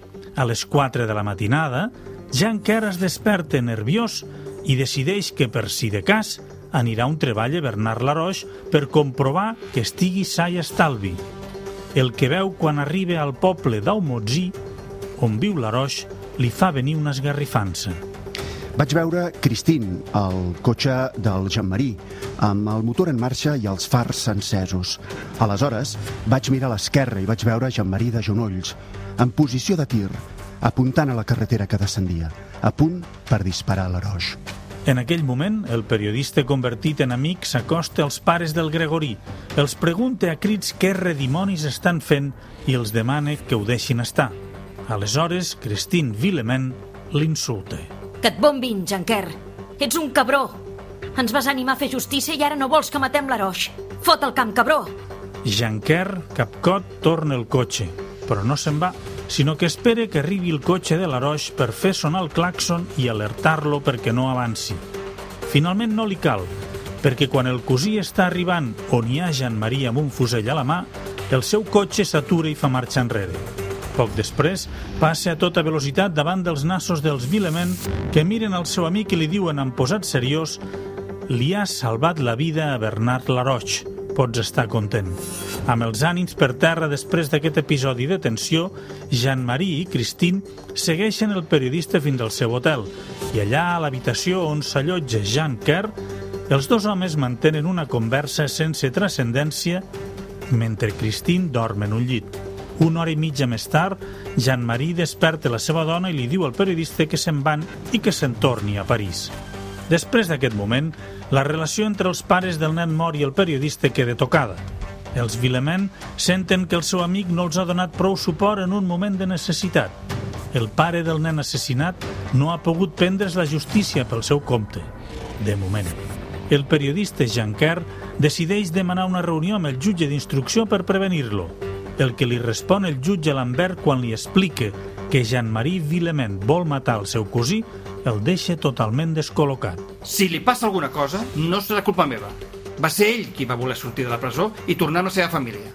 A les quatre de la matinada, Jean Kerr es desperta nerviós i decideix que, per si de cas, anirà a un treball a Bernard Laroche per comprovar que estigui sa i estalvi. El que veu quan arriba al poble d'Aumotsy, on viu Laroche, li fa venir una esgarrifança. Vaig veure Christine, el cotxe del Jean-Marie, amb el motor en marxa i els fars encesos. Aleshores, vaig mirar a l'esquerra i vaig veure Jean-Marie de genolls, en posició de tir, apuntant a la carretera que descendia, a punt per disparar a Laroche. En aquell moment, el periodista convertit en amic s'acosta als pares del Gregorí, els pregunta a crits què redimonis estan fent i els demana que ho deixin estar. Aleshores, Christine Villemain l'insulta. Que et bombin, Jean Kerr. Ets un cabró. Ens vas animar a fer justícia i ara no vols que matem Laroche. Fot el camp, cabró. Jean Kerr, capcot, torna el cotxe, però no se'n va, sinó que espera que arribi el cotxe de Laroche per fer sonar el clàxon i alertar-lo perquè no avanci. Finalment no li cal, perquè quan el cosí està arribant on hi ha Jean-Marie amb un fusell a la mà, el seu cotxe s'atura i fa marxa enrere. Poc després, passa a tota velocitat davant dels nassos dels Villemain que miren al seu amic i li diuen amb posat seriós: li has salvat la vida a Bernard Laroche. Pots estar content. Amb els ànims per terra després d'aquest episodi de tensió, Jean-Marie i Christine segueixen el periodista fins al seu hotel i allà, a l'habitació on s'allotja Jean Kerr, els dos homes mantenen una conversa sense transcendència mentre Christine dorm en un llit. Una hora i mitja més tard, Jean-Marie desperta la seva dona i li diu al periodista que se'n van i que se'n torni a París. Després d'aquest moment, la relació entre els pares del nen mort i el periodista queda tocada. Els Villemain senten que el seu amic no els ha donat prou suport en un moment de necessitat. El pare del nen assassinat no ha pogut prendre's la justícia pel seu compte, de moment. El periodista Jean Kerr decideix demanar una reunió amb el jutge d'instrucció per prevenir-lo. El que li respon el jutge Lambert quan li explica que Jean-Marie Villemain vol matar el seu cosí, el deixa totalment descol·locat. Si li passa alguna cosa, no serà culpa meva. Va ser ell qui va voler sortir de la presó i tornar amb la seva família.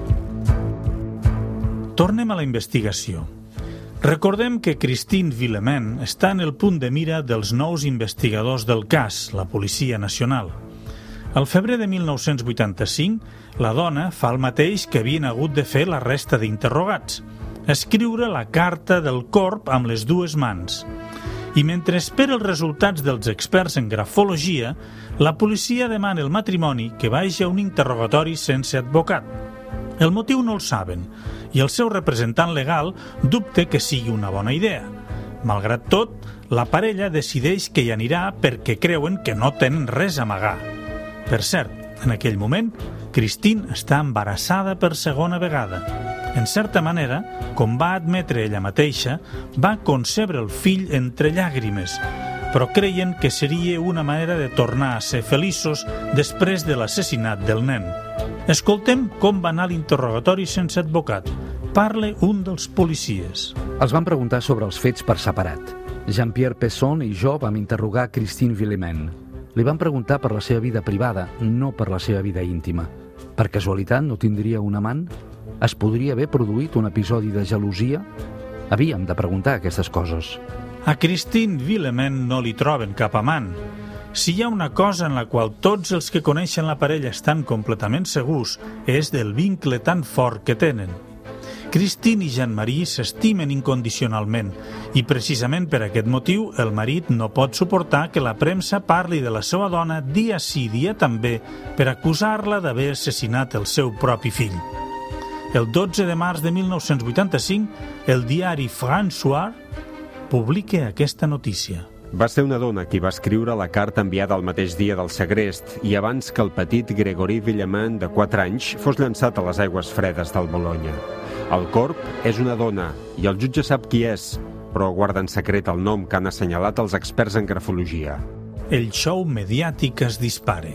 Tornem a la investigació. Recordem que Christine Villemain està en el punt de mira dels nous investigadors del cas, la Policia Nacional. Al febrer de mil nou-cents vuitanta-cinc, la dona fa el mateix que havien hagut de fer la resta d'interrogats, escriure la carta del corp amb les dues mans. I mentre espera els resultats dels experts en grafologia, la policia demana al matrimoni que vagi a un interrogatori sense advocat. El motiu no el saben, i el seu representant legal dubta que sigui una bona idea. Malgrat tot, la parella decideix que hi anirà perquè creuen que no tenen res a amagar. Per cert, en aquell moment, Christine està embarassada per segona vegada. En certa manera, com va admetre ella mateixa, va concebre el fill entre llàgrimes, però creien que seria una manera de tornar a ser feliços després de l'assassinat del nen. Escoltem com va anar l'interrogatori sense advocat. Parla un dels policies. Els van preguntar sobre els fets per separat. Jean-Pierre Pesson i jo vam interrogar Christine Villemain. Li van preguntar per la seva vida privada, no per la seva vida íntima. Per casualitat no tindria un amant? Es podria haver produït un episodi de gelosia? Havíem de preguntar aquestes coses. A Christine Villemain no li troben cap amant. Si hi ha una cosa en la qual tots els que coneixen la parella estan completament segurs, és del vincle tan fort que tenen. Christine i Jean-Marie s'estimen incondicionalment i precisament per aquest motiu el marit no pot suportar que la premsa parli de la seva dona dia sí dia també per acusar-la d'haver assassinat el seu propi fill. El dotze de març de mil nou-cents vuitanta-cinc, el diari François publica aquesta notícia. Va ser una dona qui va escriure la carta enviada el mateix dia del segrest i abans que el petit Grégory Villemain, de quatre anys, fos llançat a les aigües fredes del Bolonya. El corp és una dona i el jutge sap qui és, però guarda en secret el nom que han assenyalat els experts en grafologia. El show mediàtic es dispara.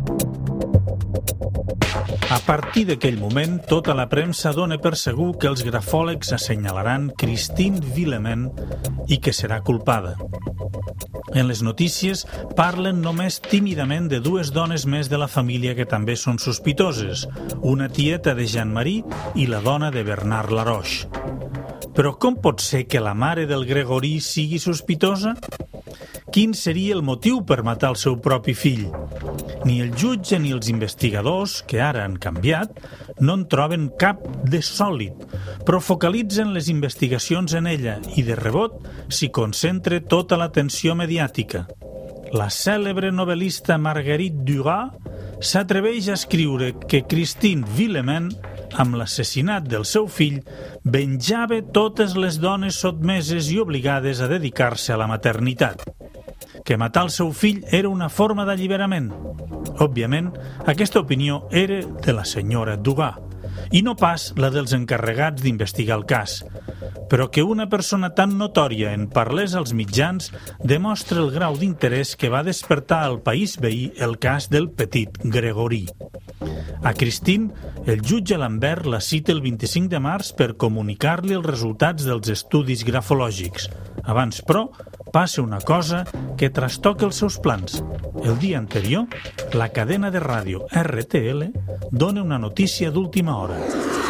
A partir d'aquell moment, tota la premsa dona per segur que els grafòlegs assenyalaran Christine Villemain i que serà culpada. En les notícies parlen només tímidament de dues dones més de la família que també són sospitoses, una tieta de Jean-Marie i la dona de Bernard Laroche. Però com pot ser que la mare del Grégory sigui sospitosa? Quin seria el motiu per matar el seu propi fill? Ni el jutge ni els investigadors, que ara han canviat, no en troben cap de sòlid, però focalitzen les investigacions en ella i, de rebot, s'hi concentra tota l'atenció mediàtica. La cèlebre novel·lista Marguerite Duras s'atreveix a escriure que Christine Villemain, amb l'assassinat del seu fill, venjava totes les dones sotmeses i obligades a dedicar-se a la maternitat. Que matar el seu fill era una forma d'alliberament. Òbviament, aquesta opinió era de la senyora Dugas, i no pas la dels encarregats d'investigar el cas. Però que una persona tan notòria en parlés als mitjans demostra el grau d'interès que va despertar al país veí el cas del petit Grégory. A Christine, el jutge Lambert la cita el vint-i-cinc de març per comunicar-li els resultats dels estudis grafològics. Abans, però, passa una cosa que trastoca els seus plans. El dia anterior, la cadena de ràdio R T L dona una notícia d'última hora.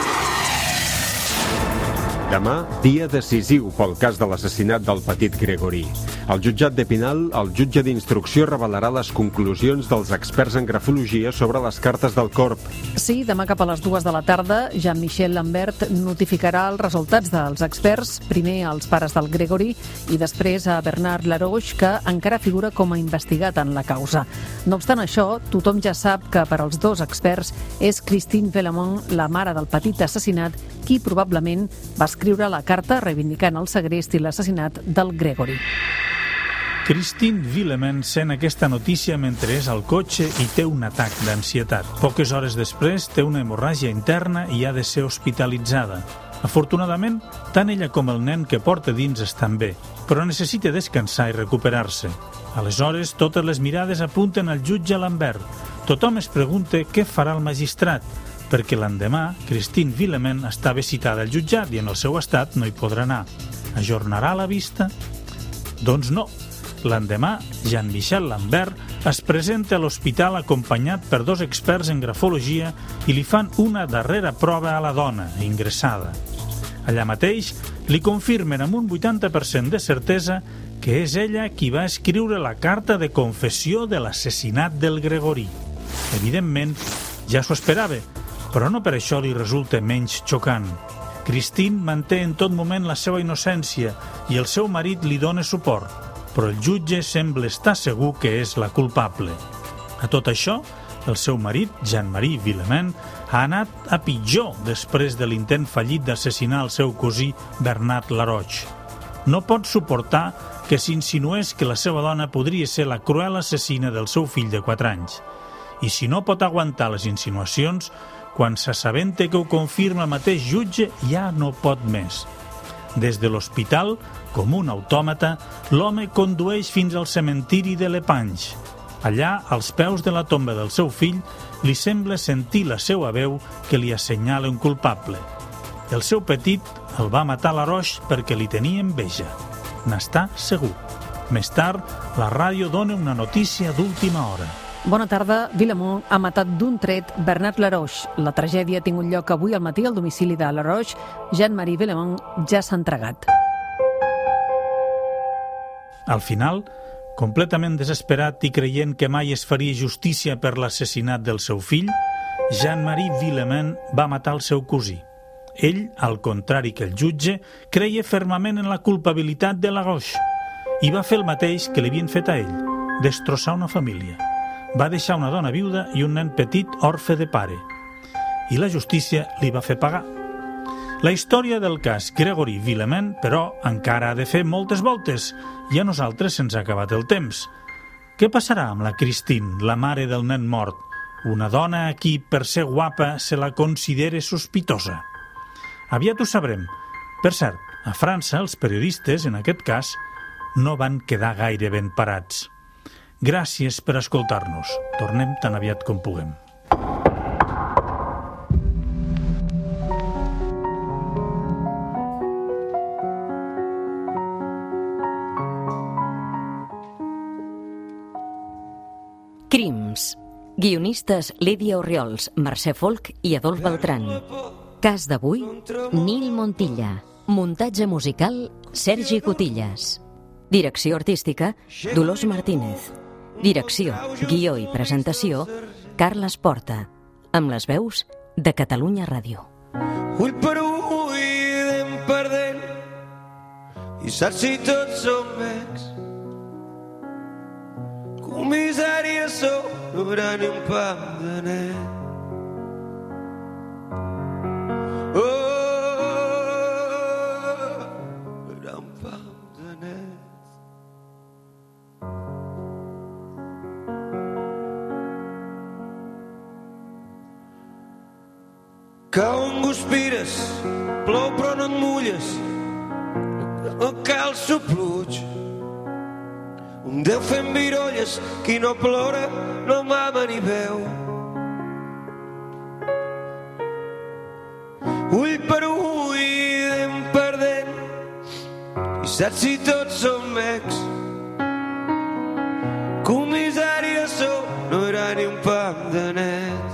Demà, dia decisiu pel cas de l'assassinat del petit Grégory. Al jutjat d'Epinal, el jutge d'instrucció revelarà les conclusions dels experts en grafologia sobre les cartes del corp. Sí, demà cap a les dues de la tarda, Jean-Michel Lambert notificarà els resultats dels experts, primer als pares del Grégory i després a Bernard Laroche, que encara figura com a investigat en la causa. No obstant això, tothom ja sap que per als dos experts és Christine Villemain, la mare del petit assassinat, qui probablement va escriure la carta reivindicant el segrest i l'assassinat del Grégory. Christine Villemain sent aquesta notícia mentre és al cotxe i té un atac d'ansietat. Poques hores després té una hemorràgia interna i ha de ser hospitalitzada. Afortunadament, tant ella com el nen que porta dins estan bé, però necessita descansar i recuperar-se. Aleshores, totes les mirades apunten al jutge Lambert. Tothom es pregunta què farà el magistrat, perquè l'endemà Christine Villemain estava citada al jutjat i en el seu estat no hi podrà anar. Ajornarà la vista? Doncs no. L'endemà, Jean-Michel Lambert es presenta a l'hospital acompanyat per dos experts en grafologia i li fan una darrera prova a la dona, ingressada. Allà mateix, li confirmen amb un vuitanta per cent de certesa que és ella qui va escriure la carta de confessió de l'assassinat del Grégory. Evidentment, ja s'ho esperava, però no per això li resulta menys xocant. Christine manté en tot moment la seva innocència i el seu marit li dona suport, però el jutge sembla estar segur que és la culpable. A tot això, el seu marit, Jean-Marie Villemain, ha anat a pitjor després de l'intent fallit d'assassinar el seu cosí Bernard Laroche. No pot suportar que s'insinués que la seva dona podria ser la cruel assassina del seu fill de quatre anys. I si no pot aguantar les insinuacions, quan s'assabenta que ho confirma el mateix jutge, ja no pot més. Des de l'hospital, com un autòmata, l'home condueix fins al cementiri de Lepange. Allà, als peus de la tomba del seu fill, li sembla sentir la seva veu que li assenyala un culpable. El seu petit el va matar a l'Arroix perquè li tenia enveja. N'està segur. Més tard, la ràdio dona una notícia d'última hora. Bona tarda. Vilamont ha matat d'un tret Bernard Laroche. La tragèdia ha tingut lloc avui al matí al domicili de Laroche. Jean-Marie Vilamont ja s'ha entregat. Al final, completament desesperat i creient que mai es faria justícia per l'assassinat del seu fill, Jean-Marie Vilamont va matar el seu cosí. Ell, al contrari que el jutge, creia fermament en la culpabilitat de Laroche i va fer el mateix que li havien fet a ell, destrossar una família. Va deixar una dona viuda i un nen petit orfe de pare. I la justícia li va fer pagar. La història del cas Gregory Vilamont, però, encara ha de fer moltes voltes i a nosaltres se'ns ha acabat el temps. Què passarà amb la Christine, la mare del nen mort? Una dona a qui, per ser guapa, se la considera sospitosa. Aviat ho sabrem. Per cert, a França, els periodistes, en aquest cas, no van quedar gaire ben parats. Gràcies per escoltar-nos. Tornem tan aviat com puguem. Crims. Guionistes Lídia Orriols, Mercè Folch i Adolf Beltrán. Cas d'avui, Nil Montilla. Muntatge musical, Sergi Cotillas. Direcció artística, Dolors Martínez. Direcció, guió i presentació, Carles Porta. Amb les veus de Catalunya Ràdio. Ull per ull anem perdent i saps si tots som ex. Comissària sou, no haurà ni un pam de net. Oh, cau en guspires, plou però no et mulles, no cal sopluig. Un Déu fent virolles, qui no plora no mama ni veu. Ull per ull anem perdent i saps si tots som ex. Comissària sou, no hi haurà ni un pam de net.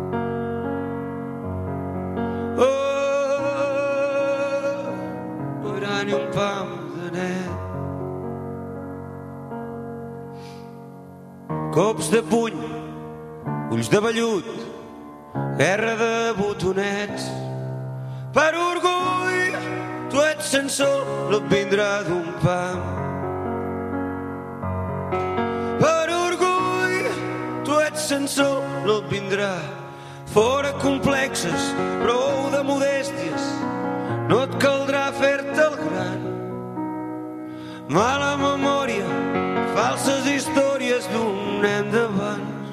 Ni un pam de net. Cops de puny, ulls de vellut, guerra de botonets. Per orgull, tu ets censor, no et vindrà d'un pam. Per orgull, tu ets censor, no et vindrà. Fora complexes, prou de modèsties, no et caldrà fer-te el gran. Mala memòria, falses històries d'un nen d'abans.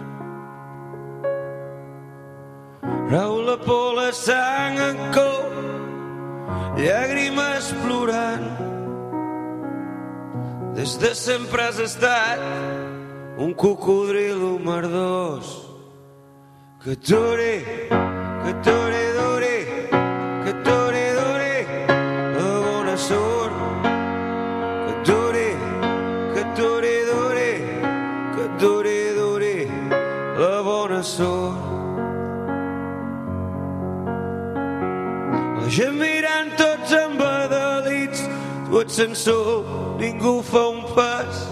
Rau la por, la sang en cor, llàgrimes plorant. Des de sempre has estat un cocodrilo merdós. Que t'ore, que t'ore d'ore, que t'ore d'ore, la bona sort. Que t'ore, que t'ore d'ore, que t'ore d'ore, la bona sort. La gent mirant tots embadalits, tu ets censor, ningú fa un pas.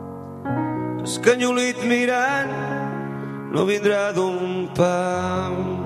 Escanyolit mirant, no vindrà d'un pam.